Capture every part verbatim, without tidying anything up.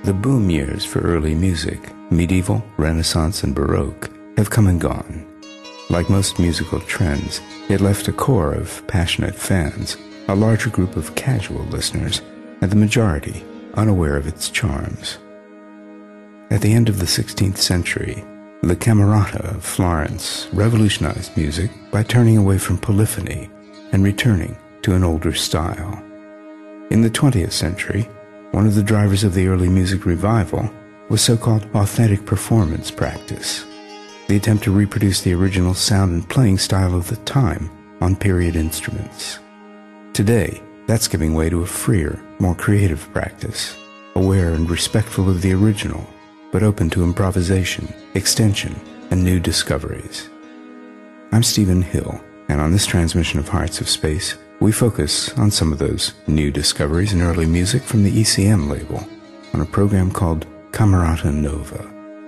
The boom years for early music, medieval, Renaissance, and Baroque, have come and gone. Like most musical trends, it left a core of passionate fans, a larger group of casual listeners, and the majority unaware of its charms. At the end of the sixteenth century, the Camerata of Florence revolutionized music by turning away from polyphony and returning to an older style. In the twentieth century, one of the drivers of the early music revival was so-called authentic performance practice, the attempt to reproduce the original sound and playing style of the time on period instruments. Today, that's giving way to a freer, more creative practice, aware and respectful of the original, but open to improvisation, extension, and new discoveries. I'm Stephen Hill, and on this transmission of Hearts of Space, we focus on some of those new discoveries in early music from the E C M label on a program called Camerata Nova.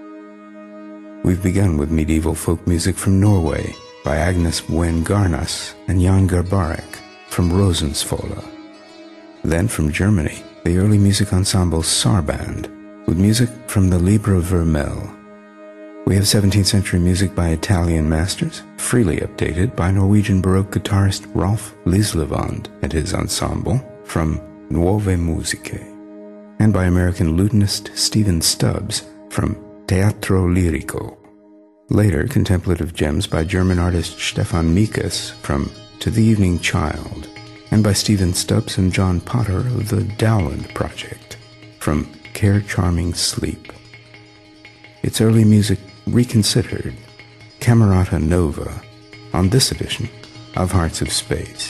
We've begun with medieval folk music from Norway by Agnes Wen Garnas and Jan Garbarek from Rosensvolle. Then from Germany, the early music ensemble Sarband with music from the Libra Vermel. We have seventeenth century music by Italian masters, freely updated by Norwegian Baroque guitarist Rolf Lislevand and his ensemble from Nuove Musiche, and by American lutenist Stephen Stubbs from Teatro Lirico. Later, contemplative gems by German artist Stefan Mikas from To the Evening Child, and by Stephen Stubbs and John Potter of the Dowland Project from Care Charming Sleep. It's early music reconsidered, Camerata Nova, on this edition of Hearts of Space.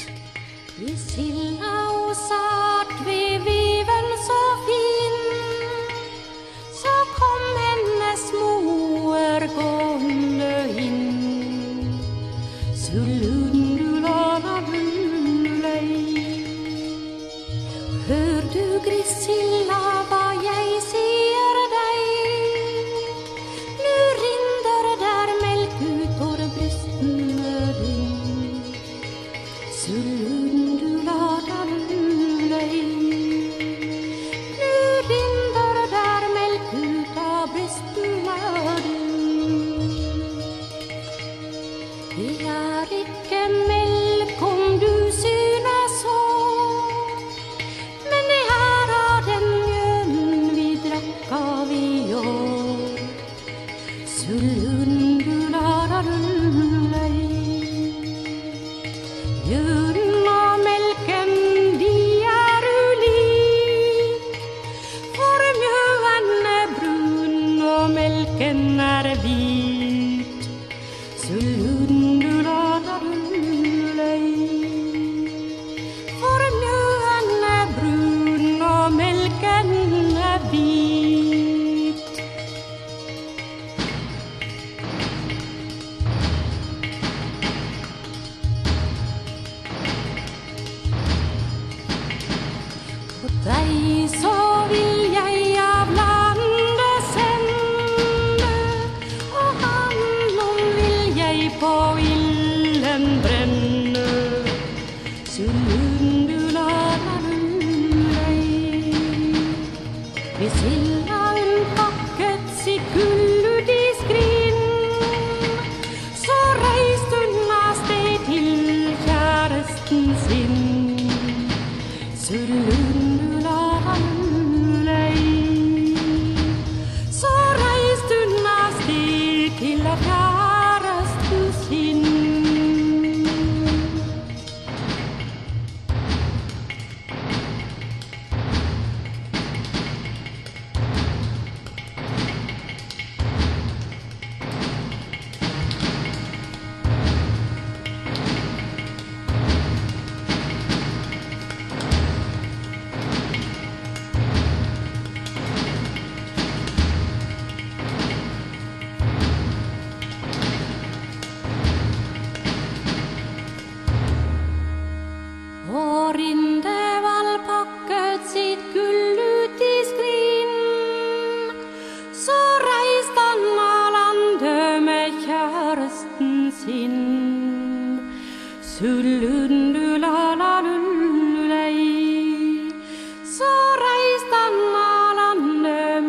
Så reiste han Alande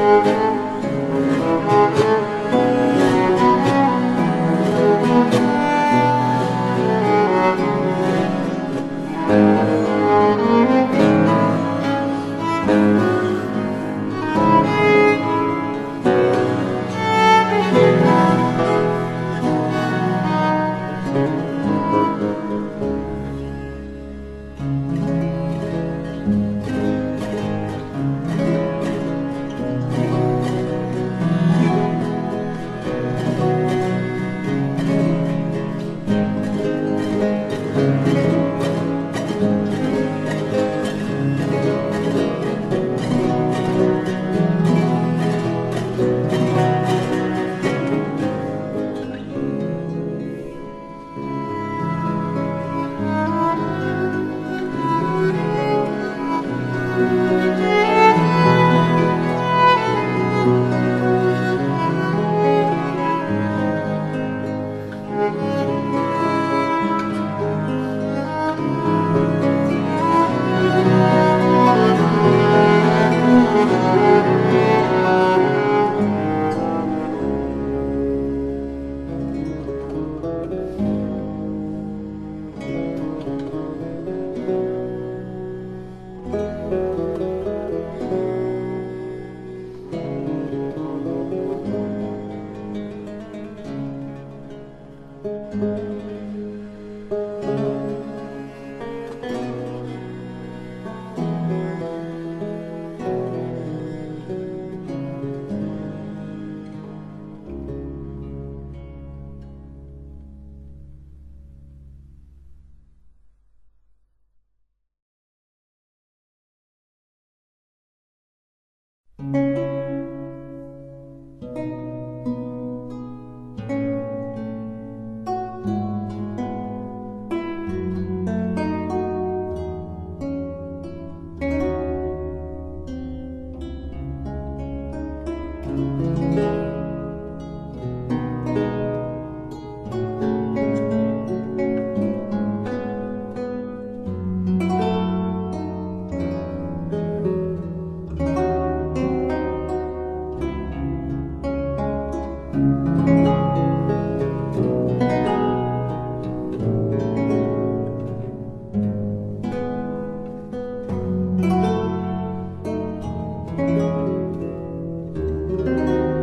Thank you.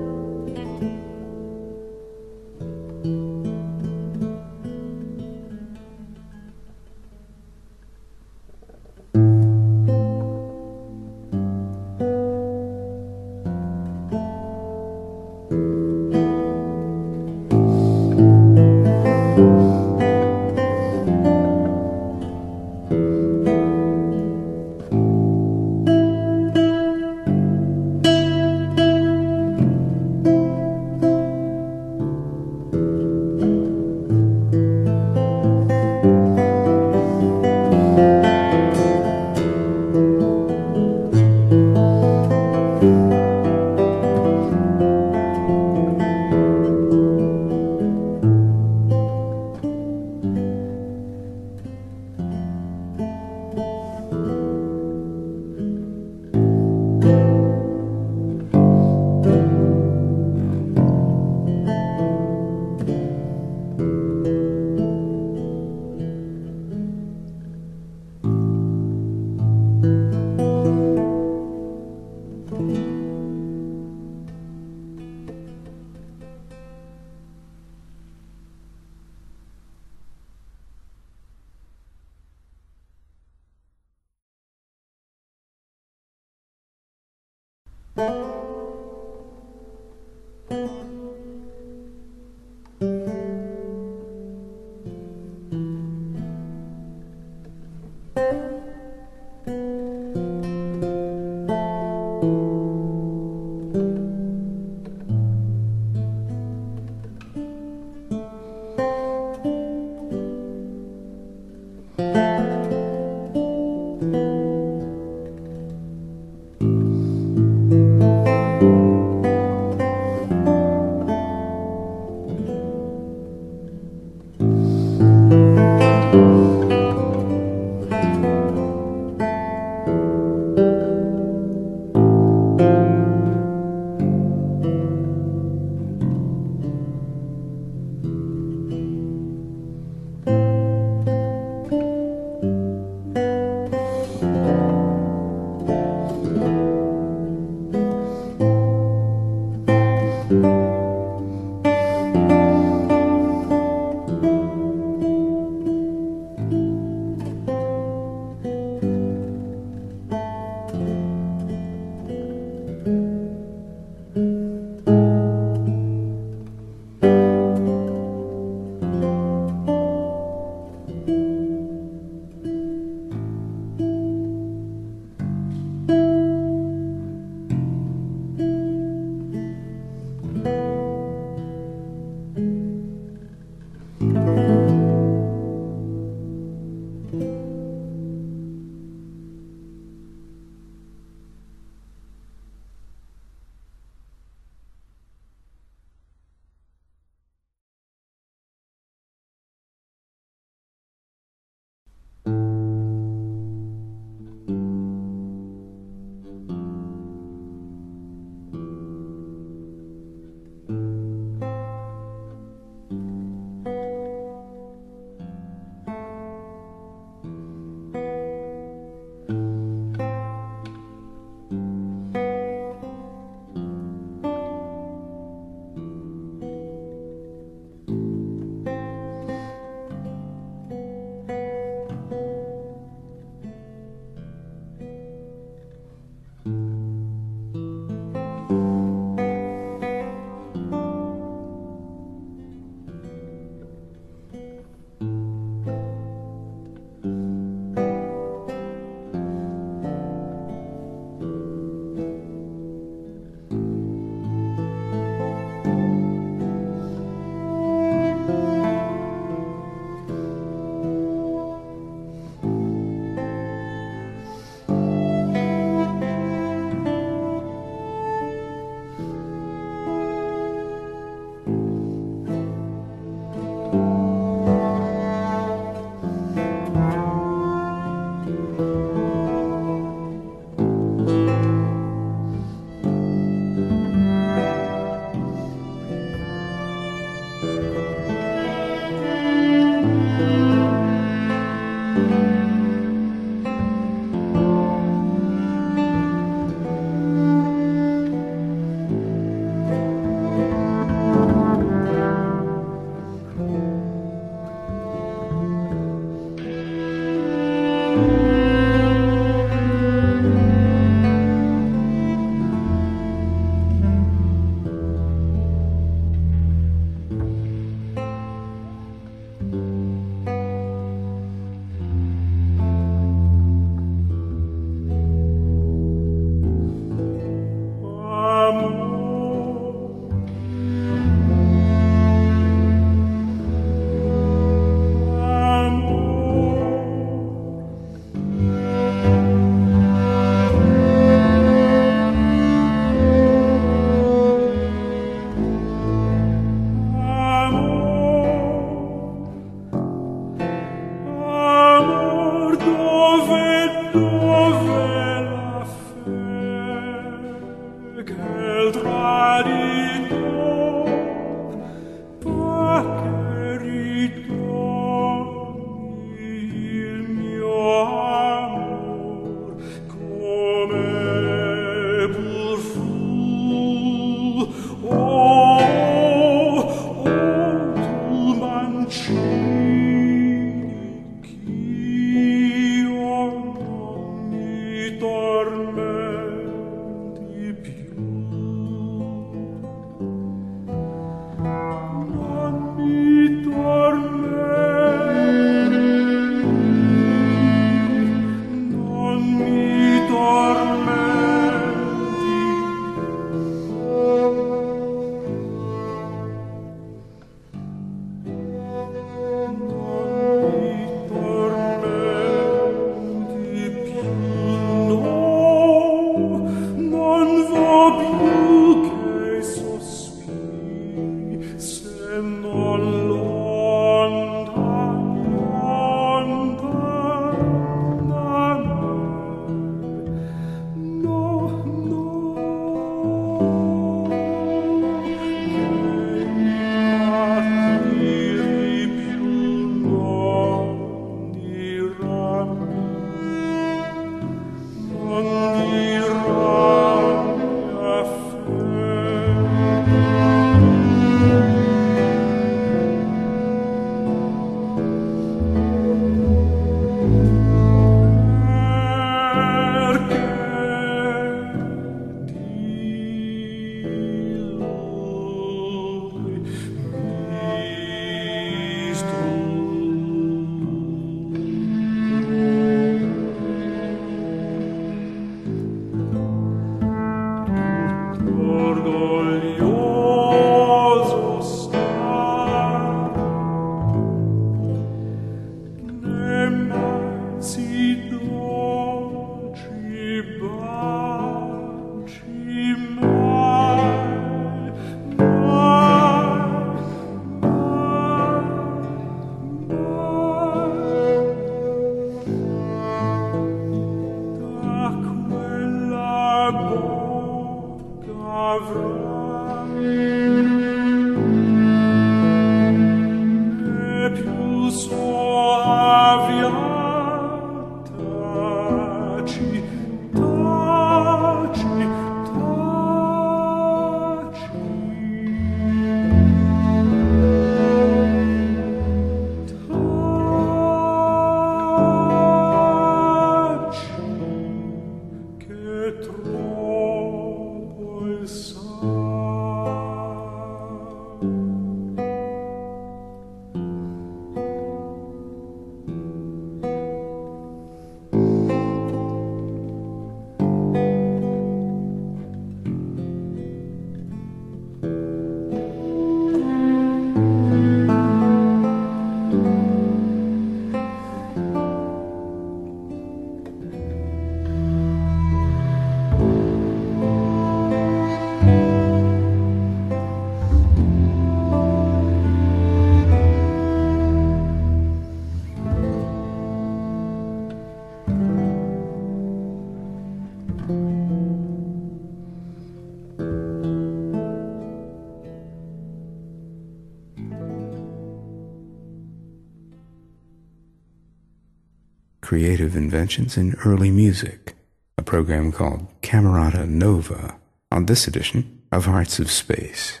creative inventions in early music, a program called Camerata Nova, on this edition of Hearts of Space.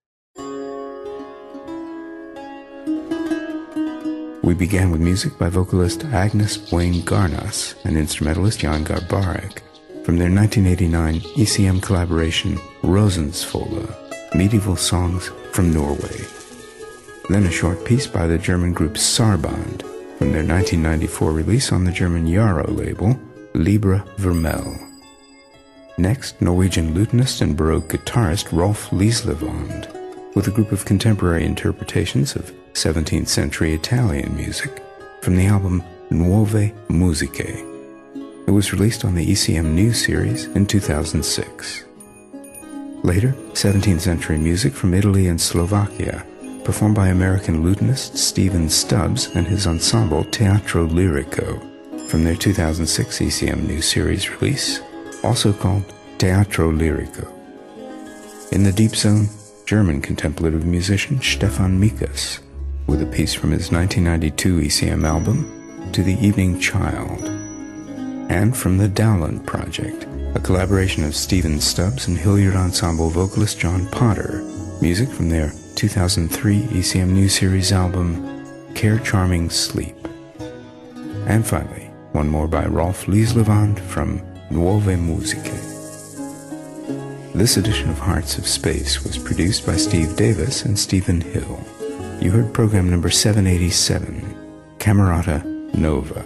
We began with music by vocalist Agnes Buen-Garnas and instrumentalist Jan Garbarek from their nineteen eighty-nine E C M collaboration Rosensfola, Medieval Songs from Norway. Then a short piece by the German group Sarband from their nineteen ninety-four release on the German Yarrow label, Libra Vermel. Next, Norwegian lutenist and Baroque guitarist Rolf Lieslevand, with a group of contemporary interpretations of seventeenth century Italian music from the album Nuove Musiche. It was released on the E C M News series in two thousand six. Later, seventeenth century music from Italy and Slovakia, performed by American lutenist Stephen Stubbs and his ensemble Teatro Lirico, from their two thousand six E C M News series release, also called Teatro Lirico. In the deep zone, German contemplative musician Stefan Mikas, with a piece from his nineteen ninety-two E C M album, To the Evening Child. And from the Dowland Project, a collaboration of Stephen Stubbs and Hilliard Ensemble vocalist John Potter, music from their two thousand three E C M News Series album, Care Charming Sleep. And finally, one more by Rolf Lieslevand from Nuove Musiche. This edition of Hearts of Space was produced by Steve Davis and Stephen Hill. You heard program number seven eighty-seven, Camerata Nova.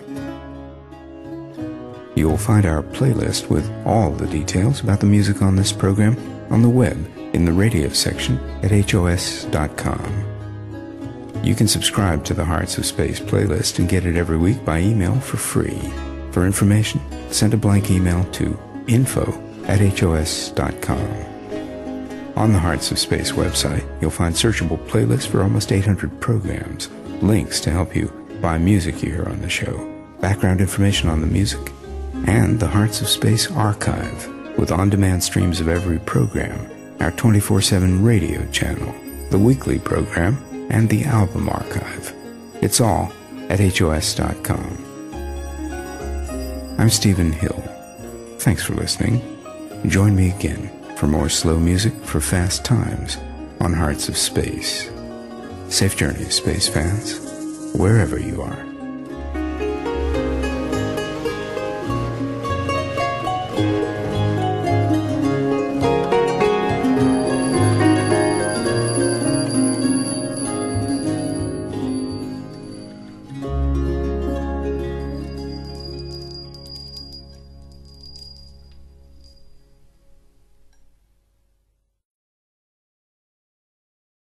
You'll find our playlist with all the details about the music on this program on the web in the radio section at H O S dot com. You can subscribe to the Hearts of Space playlist and get it every week by email for free. For information, send a blank email to info at H O S dot com. On the Hearts of Space website, you'll find searchable playlists for almost eight hundred programs, links to help you buy music you hear on the show, background information on the music, and the Hearts of Space archive, with on-demand streams of every program, our twenty-four seven radio channel, the weekly program, and the album archive. It's all at H O S dot com. I'm Stephen Hill. Thanks for listening. Join me again for more slow music for fast times on Hearts of Space. Safe journeys, space fans, wherever you are.